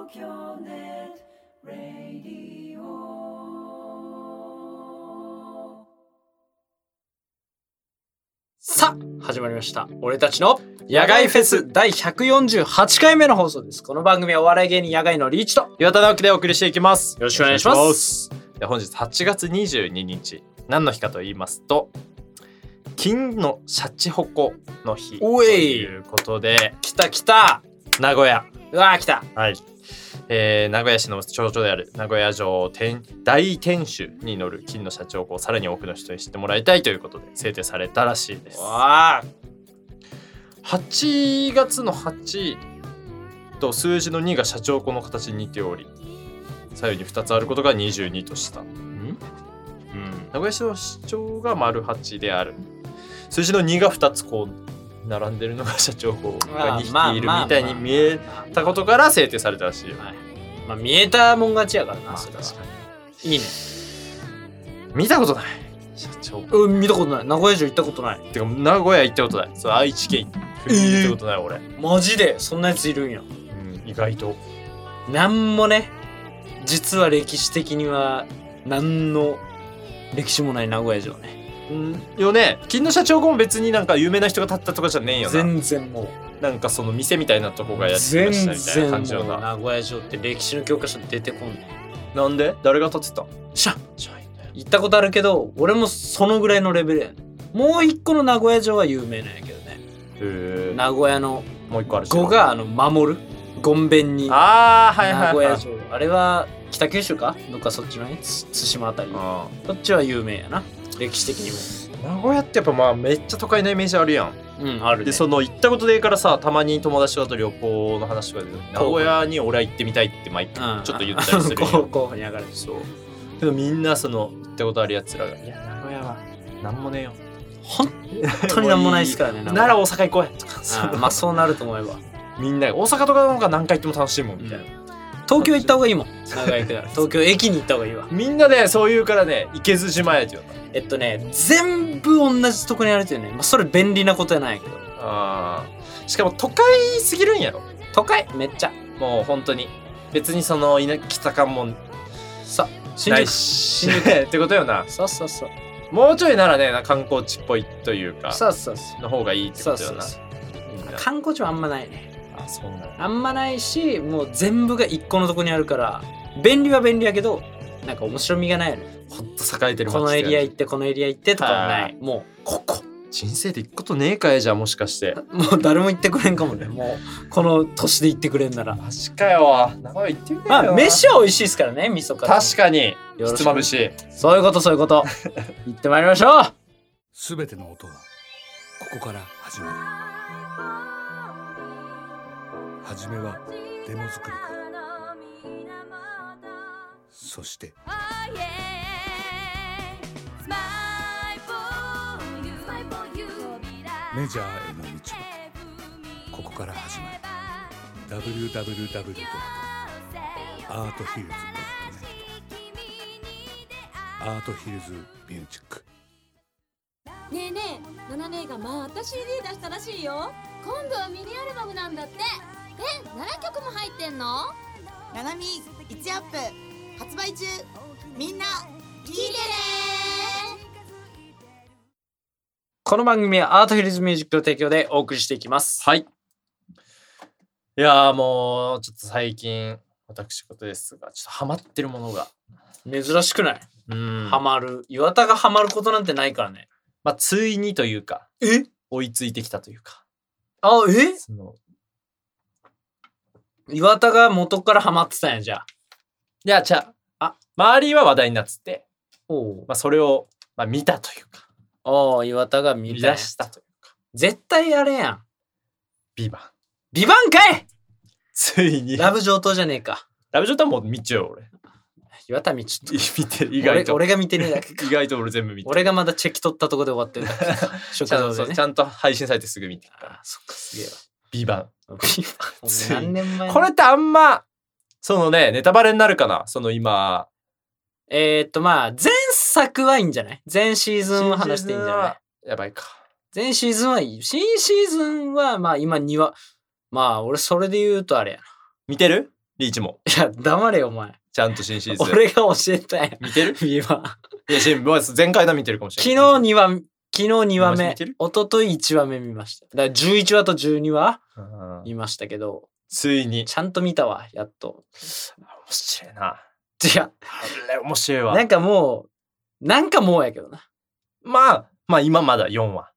京ネットラディオ。さあ始まりました、俺たちの野外フェス第148回目の放送です。この番組はお笑い芸人野外のリーチと岩田直樹でお送りしていきます。 よろしくお願いします。 で本日8月22日何の日かと言いますと、金のシャチホコの日ということで、 来た名古屋、 うわー来た、 はい、名古屋市の町長である名古屋城大天守に乗る金のシャチホコをさらに多くの人に知ってもらいたいということで制定されたらしいです。 わー、 8月の8と数字の2がシャチホコの形に似ており、左右に2つあることが22とした。名古屋市の市長が丸8である。数字の2が2つこう並んでるのがシャチホコが2匹いるみたいに見えたことから制定されたらしいよ。 まあ見えたもん勝ちやからな。 それは確かにいいね。 見たことないシャチホコ。 見たことない。名古屋城行ったことない。 てか名古屋行ったことない。そう、愛知県行ったことない、俺。 マジでそんなやついるんや。 意外となんもね、実は歴史的には何の歴史もない名古屋城ね。 よね。金のシャチホコも別になんか有名な人が建ったとかじゃねえよな。 全然もうなんかその店みたいなとこがやってましたみたいな感じよな。 全然もう名古屋城って歴史の教科書出てこんねん。なんで誰が建てた？行ったことあるけど、俺もそのぐらいのレベルやね。もう一個の名古屋城は有名なんやけどね。名古屋のもう一個あるし。 語が守るごんべんに。 はいはいはい。 名古屋城。あれは北九州かどっかそっちのね、対馬あたり。そっちは有名やな。歴史的にも。 名古屋ってやっぱまあめっちゃ都会なイメージあるやん。 あるね。 でその行ったことでいいからさ、たまに友達とかと旅行の話とかで名古屋に俺は行ってみたいって毎回ちょっと言ったりするよ。 候補に上がる。 そうけどみんなその行ったことあるやつらが、いや名古屋はなんもねえよ、 本当になんもないですからね。 なら大阪行こうやとか。 まあそうなると思えばみんな大阪とかなんか何回行っても楽しいもんみたいな。 東京行った方がいいもん。長いから東京駅に行った方がいいわ。 みんなでそう言うからね、行けずじまえって言うの。全部同じとこにあるっていうね。まあそれ便利なことやないけど。 しかも都会すぎるんやろ。 都会めっちゃ。 もう本当に別にその北感もさないしってことよな。 そうもうちょいならね、観光地っぽいというかそうの方がいいってことよな。 観光地はあんまないね。 そうなんあんまないし、もう全部が一個のとこにあるから便利は便利やけど、なんか面白みがないよね。 ほんと栄えてる街このエリア行ってこのエリア行ってとかはない。もうここ人生で行くことねえかい。じゃあもしかしてもう誰も行ってくれんかもね。もうこの年で行ってくれんなら。 マジかよ。名古屋行ってみたいよ。 まあ飯は美味しいですからね、味噌から。 確かにひつまぶし。 そういうこと行ってまいりましょう。 すべての音はここから始まる。はじめはデモ作りから、そしてメジャーへの道はここから始まる。 www.arthills.net アートヒルズミュージック。 ねえねえ、ナナ姉がまた CD 出したらしいよ。今度はミニアルバムなんだって。7曲も入ってんの？ ナナミ1アップ発売中。みんな聴いてね。 この番組はアートヒルズミュージックの提供でお送りしていきます。 はい。いやもうちょっと最近私事ですがちょっとハマってるものが珍しくない？ハマる。岩田がハマることなんてないからね。 まあついにというか追いついてきたというか。 岩田が元からハマってたんや。じゃあいや周りは話題になってて、それを見たというか、 岩田が見出したというか。 絶対あれやん。 ビバンかい。 ついにラブ上等じゃねえか。 ラブ上等はもう見ちゃう。俺岩田見ちゃう。見てる。意外と俺が見てるだけか。 意外と俺全部見てる。 俺がまだチェキ取ったとこで終わってるだけか。 ちゃんと配信されてすぐ見てるから。 そっか、すげえわ。 ビバン何年前？ これってあんまそのねネタバレになるかな。その今まあ前作はいいんじゃない？前シーズンは話していいんじゃない？ やばいか。 前シーズンはいい。新シーズンはまあ今2話。まあ俺それで言うとあれやな。 見てる？ リーチも。 いや、黙れよ、お前。 ちゃんと新シーズン。 俺が教えたんや。 見てるビーバー。 いや、前回だ見てるかもしれない。 昨日2話目見てる、 一昨日1話目見ました。だから11話と12話うん見ましたけど、 ついに。 ちゃんと見たわ、やっと。 面白いな。 違う。 あれ面白いわ。 なんかもうやけどな。 まあ今まだ4話。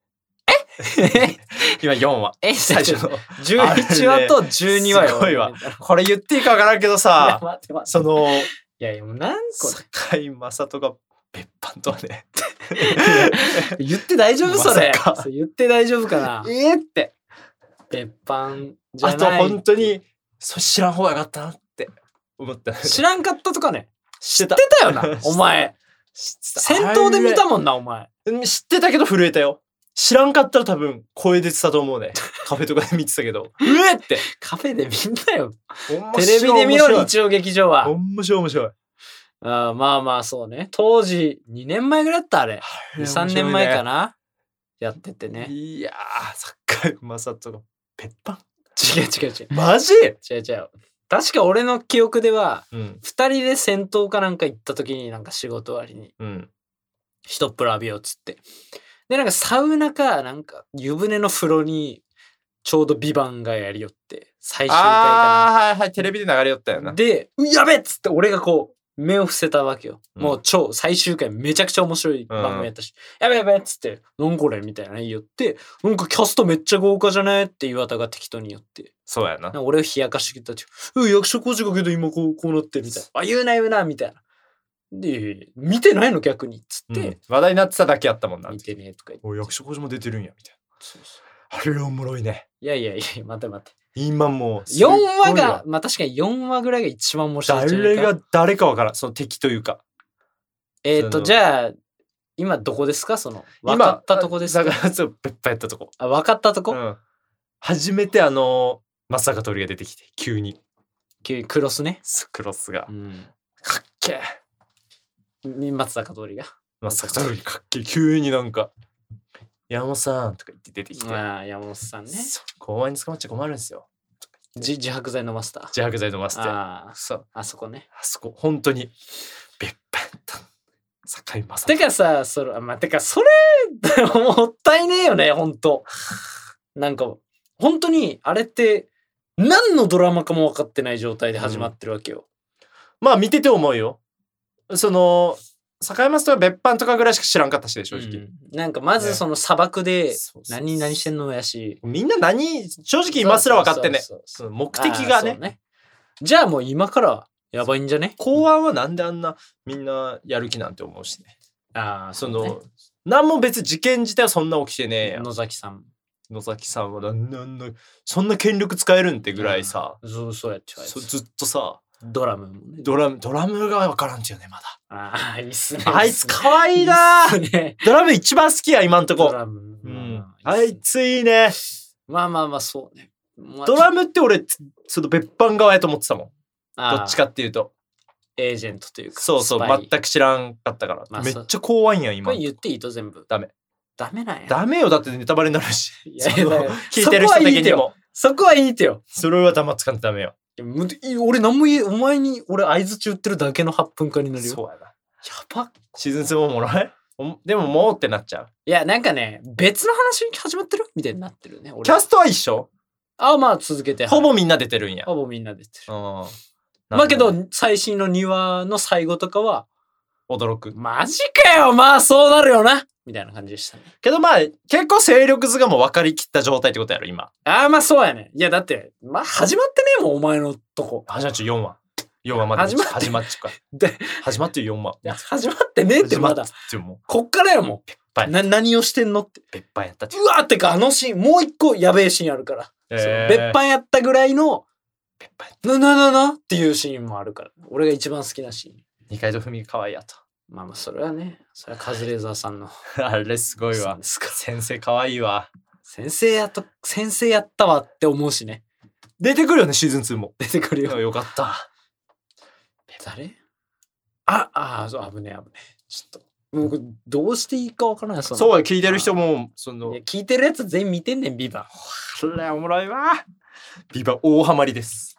今4話。最初の。 11話と12話よ。 すごいわ見たら。 これ言っていいかわからんけどいやさ、 待って待って。 その、 いやいや、もう何個堺雅人が別班とはね。 言って大丈夫それ。 まさかそれ言って大丈夫かな。 って。 別班じゃない。 あと本当に、それ知らん方がよかったなって思った。 知らんかったとかね。 知って知ってたよな、お前。戦闘で見たもんな、お前。 知ってたけど震えたよ。知らんかったら多分声出てたと思うね。カフェとかで見てたけど。うえって。 カフェで見んなよ。 テテレビで見ろ、日曜劇場は。 面白い面白い。 あまあまあ、そうね。当時、2年前ぐらいだったあれ。2、3年前かな。やっててね。 いやー、堺雅人が別班。 違う。 マジ？ 違う。確か俺の記憶では、 うん。 2人で戦闘かなんか行った時になんか仕事終わりに、 うん。 ひとっ風呂浴びようっつって。で、なんかサウナか、なんか湯船の風呂に、ちょうどビバンがやりよって、最終回かはい、テレビで流れよったよな。 な。 で、やべっつって俺がこう、目を伏せたわけよ。 うんもう超最終回めちゃくちゃ面白い番組やったし、やべっつって、なんこれみたいな言いよって、なんかキャストめっちゃ豪華じゃないって岩田が適当に言って、 そうやななん。か俺を冷やかしてきたって、役所工事かけど今こうなってみたいな。あ、言うな、みたいな。で、見てないの逆にっつって、 うん話題になってただけやったもんな。 見てねとか言って。 お役所工事も出てるんや、みたいそうそな。あれおもろいね。 ういや、待て。 今もう。 4話が、まあ確かに4話ぐらいが一番面白いんじゃないか。 誰が誰かわからん。その敵というか。そのじゃあ、今どこですかその、分かったとこですかだから、そう、別班やったとこ。 あ、分かったとこ、 うん。初めて松坂桃李が出てきて、急に。 急にクロスね。 クロスがう。ん。 かっけえ。 松坂桃李が。 松坂桃李かっけえ。急になんか、山本さんとか言って出てきて。 ああ、山本さんね。 そう公安に捕まっちゃ困るんですよ。 自白剤のマスター。 自白剤飲ませて。 ああ、 そう。 あそこね。 あそこ、本当に、別班やった。堺雅人。 てかさ、それ、もったいねえよね、ほんと。なんか、本当に、あれって、何のドラマかも分かってない状態で始まってるわけよ。 まあ見てて思うよ。その、堺雅人は別班とかぐらいしか知らんかったしで、正直。 うんなんか、まずその砂漠でそうそうそう何してんのやし。 みんな正直今すら分かってね。 そうそうその目的がね。 あーそうじゃあもう今からやばいんじゃね公安はなんであんなみんなやる気なんて思うしね。 ああ、 その、なんも別事件自体はそんな起きてねえやん。 野崎さん。 野崎さんはそんな権力使えるんってぐらいさ、 そうやっちゃうやつ。 ずっとさ、 ドラムもね。 ドラムが分からんちよね、まだ。 ああ、いいっすね。 あいつ可愛いな。 いいっすねドラム一番好きや、今んとこ。 ドラム。 うん。 まあいついいね。 まあ、そうね。 ドラムって俺、その別班側やと思ってたもん。 あーどっちかっていうと。 エージェントというか。 そうそう、 スパイ全く知らんかったから。 まあめっちゃ公安やん、今これ。言っていいと全部。 ダメ。 ダメなんや。 ダメよ、だってネタバレになるし。 いやいやその聞いてる人的にも。 そこはいいてよ。 それは黙っつかんとダメよ。 俺何も言え、お前に俺相づち打ってるだけの8分間になるよ。 そうやな。 やば。 シーズン2もおもろいでももうってなっちゃう。 いや、なんかね、別の話始まってるみたいになってるね。俺キャストは一緒まあ続けて。 ほぼみんな出てるんや。 ほぼみんな出てる。 うん。 まあけど、最新の2話の最後とかは、 驚く。 マジかよまあそうなるよなみたいな感じでしたね。 けどまあ、結構勢力図がもう分かりきった状態ってことやろ、今。 まあそうやね。いやだって、まあ始まってねえもん、お前のとこ。 始まっちゃう4話。4話まで始まって始まっちゃうか。 で、 始まってる4話。 いや始まってねえってまだ。 始まってもう、 こっからよもう。 ぱい何をしてんのって。 別班やったって。 うわーってかあのシーン、もう一個やべえシーンあるから。そう別班やったぐらいの、 別班やっなっていうシーンもあるから。俺が一番好きなシーン。 た。二階堂ふみが可愛いやと。 まあそれはね、それはカズレーザーさんの。 あれすごいわそうで。すか先生可愛いわ。 先生やったわって思うしね。 出てくるよね、シーズン2も。 出てくるよ。 よかった。 誰そう、危ねえ。ちょっと。もうどうしていいかわからない。 そうよ、聞いてる人も、そのいや、聞いてるやつ全員見てんねん、ビバン。 それおもろいわ。ビバ大ハマりです。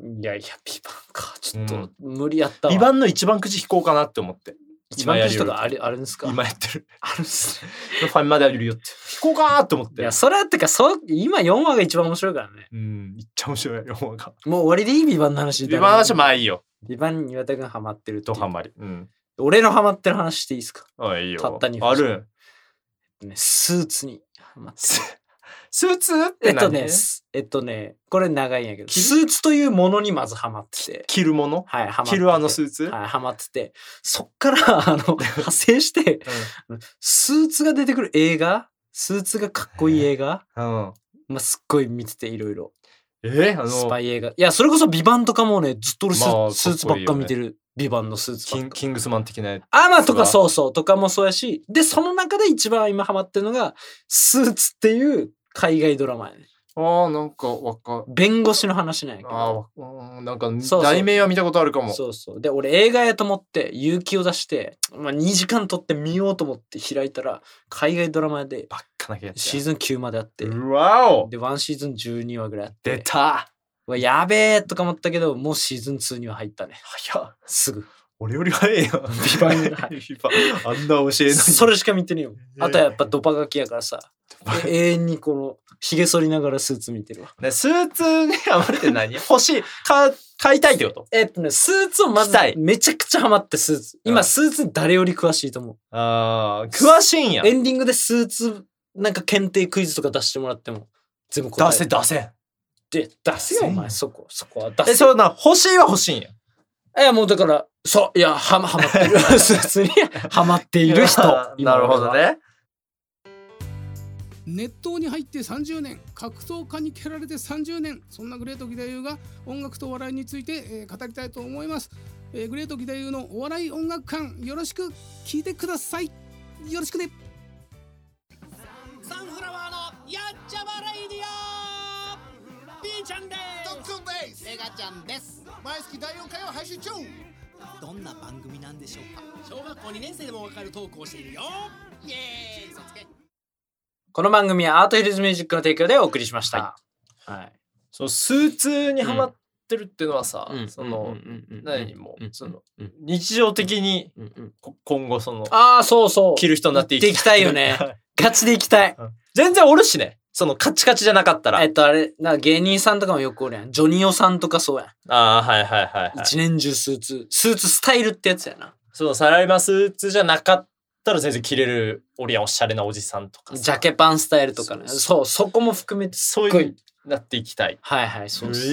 いやいや、ビバンか。ちょっと無理やったわ。 ビバンの一番くじ引こうかなって思って。 一番くじとかあるんですか？ 今やってる。 あるっすね。 ファミマであるよって。引こうかなって思って。 いや、それはってか、今4話が一番面白いからね。 めっちゃ面白い4話が。 もう終わりでいいビバンの話。 ビバンの話はまあいいよ。 ビバンに岩田君ハマってるとハマり。 俺のハマってる話していいですか？ あ、いいよ。 たった2分。 ある。 スーツにハマってる。 スーツって何？ これ長いんやけど、スーツというものにまずハマってて。 着るもの？ はい、ハマってて。 着るスーツ？ はい、ハマってて。そっから派生して、スーツが出てくる映画、スーツがかっこいい映画、すっごい見てていろいろ。スパイ映画。いや、それこそビバンとかもね、ずっと俺スーツばっか見てる。ビバンのスーツばっか。 キングスマン的なやつ。 とかそうとかもそうやし、で、その中で一番今ハマってるのが、スーツっていう海外ドラマやね。 なんか弁護士の話なんやけど。 なんか題名は見たことあるかも。 そう。で、俺映画やと思って勇気を出して、2時間撮って見ようと思って開いたら、海外ドラマで、 ばっかなやつ。 シーズン9まであって。 うわお！ で、1シーズン12話ぐらいあって。 出た！ やべえとか思ったけど、もうシーズン2には入ったね。 早っ。 すぐ。 俺より早いよ。 ビバンに入る。 あんな教えない。 それしか見てねえよ。あとはやっぱドパガキやからさ。永遠にこの髭剃りながらスーツ見てるわ。 スーツにハマって何？欲しい。買いたいってこと？ スーツをまずめちゃくちゃハマってスーツ。今スーツ誰より詳しいと思う。 詳しいんや。 エンディングでスーツなんか検定クイズとか出してもらっても全部答える。 出せ。 で、出せよお前。そこは出せ。 そうな、欲しいは欲しいんや。 いやもうだから、ハマってる。スーツにハマっている人。 なるほどね。 熱湯に入って30年、格闘家に蹴られて30年、そんなグレート義太夫が音楽と笑いについて、語りたいと思います。グレート義太夫のお笑い音楽館、よろしく聞いてください。よろしくね。 サンフラワーのやっちゃまレイディオ、ピーちゃんです。 トッツンです。 メガちゃんです。 毎月第4回を配信中。 どんな番組なんでしょうか。小学校2年生でもわかるトークをしているよ。イエーイ、嘘つけ。 この番組はアートヒルズミュージックの提供でお送りしました。 はい。そのスーツにハマってるっていうのはさ、何もその日常的に今後その着る人になっていきたいよね。 ガチでいきたい。 全然おるしね。そのカチカチじゃなかったら。 あれ芸人さんとかもよくおるやん。ジョニオさんとかそうやん。 はい。 一年中スーツスタイルってやつやな。 そのサラリーマンスーツじゃなかったら全然着れるおりやん、おしゃれなおじさんとか。 ジャケパンスタイルとかね。そこも含めてそういうなっていきたい。 はい、そうです。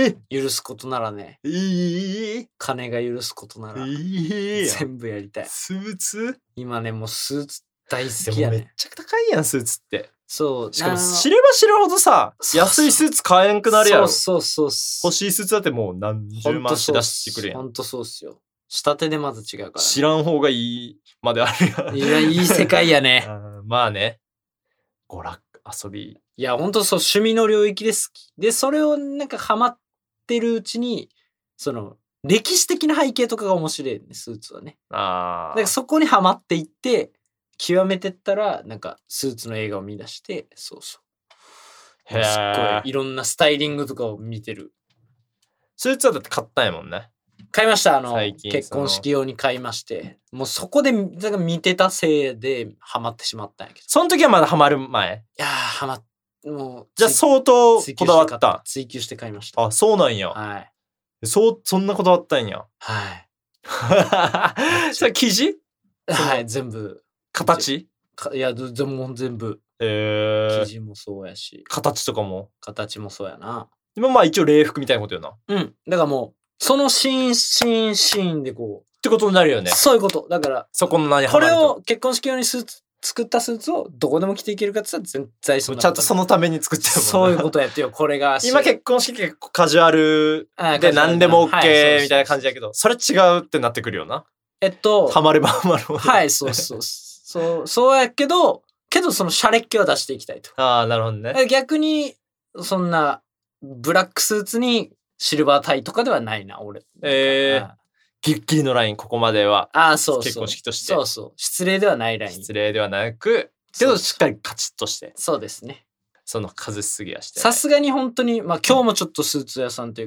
許すことならね。金が許すことなら全部やりたい。 スーツ？ 今ねもうスーツ大好きやね。 めっちゃ高いやんスーツって。 そう。 しかも知れば知るほどさ、安いスーツ買えんくなるやろ。 そう。欲しいスーツだってもう何十万し出してくれやん。 ほんとそうっすよ。下手でまず違うから、ね。 知らん方がいいまであるやん。 いや、いい世界やね。 まあね。娯楽、遊び。 いや、ほんとそう、趣味の領域で好き。で、それをなんかハマってるうちに、その、歴史的な背景とかが面白いね、スーツはね。だからそこにハマっていって、極めてったら、なんか、スーツの映画を見出して、そう。すっごい、いろんなスタイリングとかを見てる。 スーツはだって買ったんやもんね。 買いました。結婚式用に買いまして。もうそこで、だから見てたせいでハマってしまったんやけど。 その時はまだハマる前？ いやー、もう。 じゃあ相当こだわった。 追求して買いました。 あ、そうなんや。 はい。 そんなこだわったんや。 はい。 それ生地？ はい、全部。 形？ いや、全部。生地もそうやし。 形とかも？ 形もそうやな。 でもまあ一応礼服みたいなことよな。 うん。だからもう、そのシーンでこう。 ってことになるよね。 そういうこと。だから、 そこの何これを結婚式用に作ったスーツをどこでも着ていけるかって言ったら全然そんな。 ちゃんとそのために作っちゃうもんな。 そういうことやってよ、これが。 今結婚式結構カジュアルで何でも OK みたいな感じだけど、それ違うってなってくるよな。ハマればハマるほど。 はい、そう。そうやけどそのシャレっ気は出していきたいと。 ああ、なるほどね。 逆に、そんな、ブラックスーツにシルバータイとかではないな、俺。 ギッギリのライン、ここまでは。 そう。 結婚式として。 そう。失礼ではないライン。 失礼ではなく、けどしっかりカチッとして。 そうですね。 その数すぎやして。 さすがに本当に、まあ今日もちょっとスーツ屋さんというか、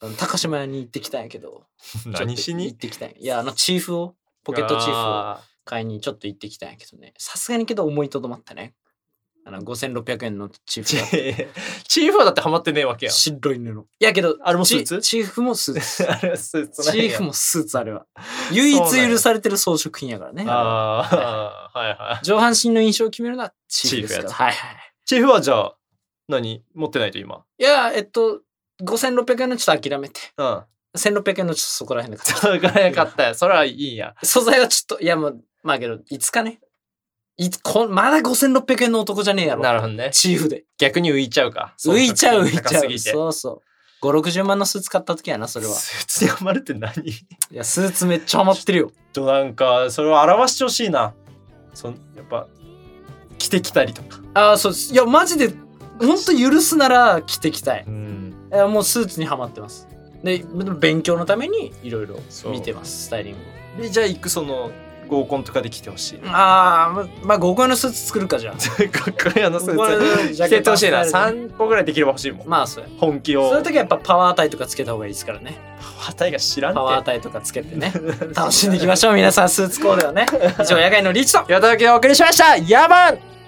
高島屋に行ってきたんやけど。 何しに行ってきたんや。いや、チーフを、ポケットチーフを買いにちょっと行ってきたんやけどね。さすがにけど思いとどまったね。5600円のチーフだチーフはだってハマってねえわけやん。 白い布。いやけど、 あれもスーツ？ チーフもスーツ。 あれはスーツチーフもスーツあれは。唯一許されてる装飾品やからね。 はいはい。 上半身の印象を決めるのはチーフですから。はいはい。 チーフはじゃあ、持ってないと今。 いや、5600円のちょっと諦めて。 うん。 1600円のちょっとそこら辺で買った。そこら辺買ったよ。それはいいや。 素材はちょっと、いやもう、まあけど、いつかね。まだ5600円の男じゃねえやろ。 なるほどね。 チーフで。 逆に浮いちゃうか。 浮いちゃう。そうそう。5、60万のスーツ買った時やな、それは。 スーツにハマるって何？いや、スーツめっちゃハマってるよ。 なんか、それを表してほしいな。やっぱ、着てきたりとか。 ああ、そうです。いや、マジで、ほんと許すなら着てきたい。いや、もうスーツにハマってます。で、勉強のためにいろいろ見てます、スタイリングを。 で、じゃあ合コンとかで着てほしい。 まあ合コンのスーツ作るかじゃあ。 合コン用のスーツ着てほしいな。3個ぐらいできれば欲しいもん。 まあそうや。 本気を。 そういう時はやっぱパワータイとかつけた方がいいですからね。 パワータイが知らんて。 パワータイとかつけてね。楽しんでいきましょう皆さん、スーツコーデはね。以上、野外のリーチと矢田だけお送りしました。ヤバン。